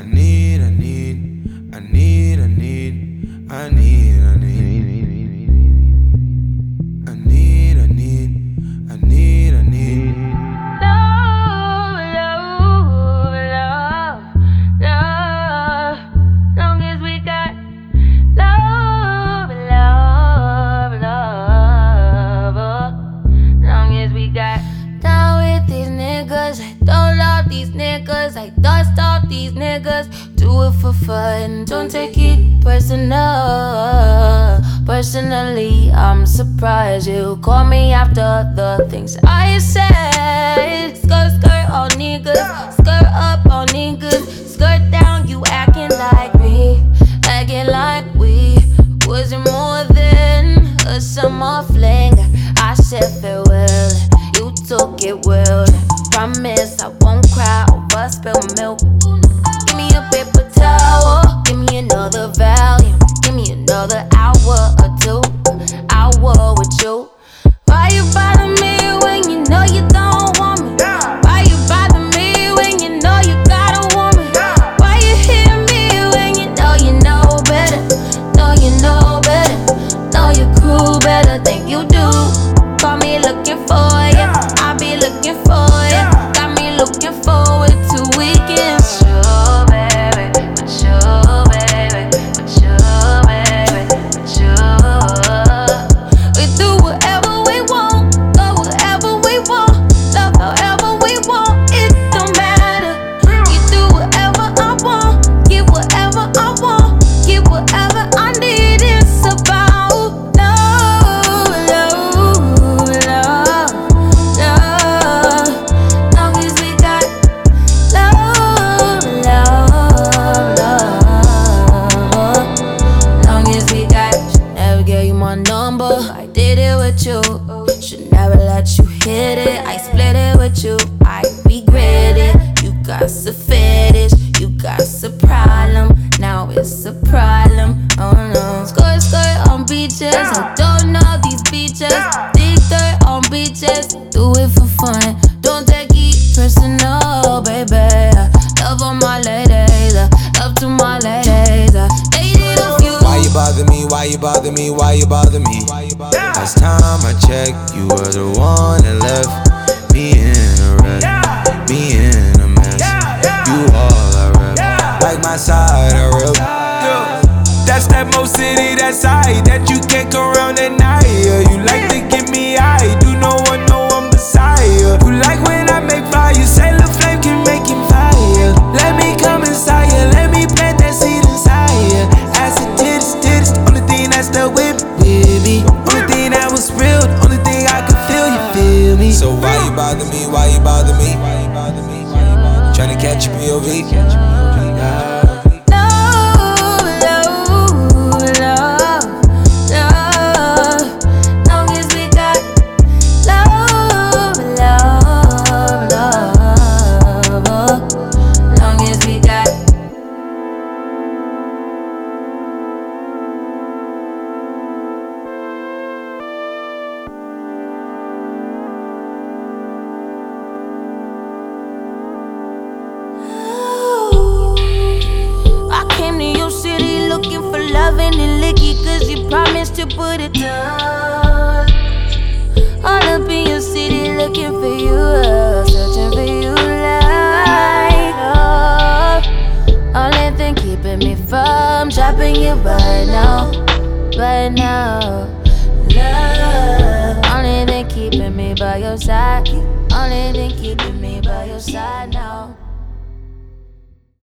need, I need, I need, I need, I need, I need, I need, I need, I need, I need. Love, love, love, love. Long as we got love, love, love. Long as we got down with these niggas, I don't love these niggas, I dust off these niggas. Do it for fun, don't take it personally, I'm surprised you call me after the things I said. Skirt, skirt, all niggas, skirt up, all niggas, skirt down, you acting like me, acting like we wasn't more than a summer fling. I said farewell, you took it well. Promise I won't cry over spilled milk. Give me a paper towel, give me another volume, give me another hour or two, hour with you. Why you bother me when you know you don't want me? Why you bother me when you know you got a woman? Why you hit me when you know better? Know you know better, know your crew better than you do. Call me looking for ya, I be looking for ya. Got me looking forward to weekends. Sure, baby, but sure, baby, but sure, baby, but sure. We do whatever we want, go wherever we want, love however we want, it don't matter. You do whatever I want, get whatever I want, get whatever I need. It's about love, love, love, love. Long as we got love, love, love. Long as we got, never gave you my number, I did it with you. Should never let you hit it, I split it with you, I regret it. You got a fetish, you got a problem, now it's a problem, oh no. Skirt, skirt on beaches, I don't know these beaches. Dig dirt on beaches, do it for fun, don't take it personal, baby. Love on my ladies, love to my ladies. Dated a few. Why you bother me? Why you bother me? Why you bother me? Last time I checked, you were the one that left me in a wreck, me in a mess. You all I rep, like my side I rep. That's that Mo City, that side that you can't go around at night. You like to get me high, do no one know I'm beside you. You like when I make fire, you say the flame can make him fire. Let me come inside you, let me plant that seed inside you. Acid titties, titties, only thing that's stuck with me. Only thing that was real, the only thing I could feel, you feel me. So why you bother me, why you bother me? Tryna catch a POV. Loving and licky, cause you promised to put it down. All up in your city looking for you, searching for you like only thing keeping me from dropping you right now, right now. Love, only thing keeping me by your side, only thing keeping me by your side now.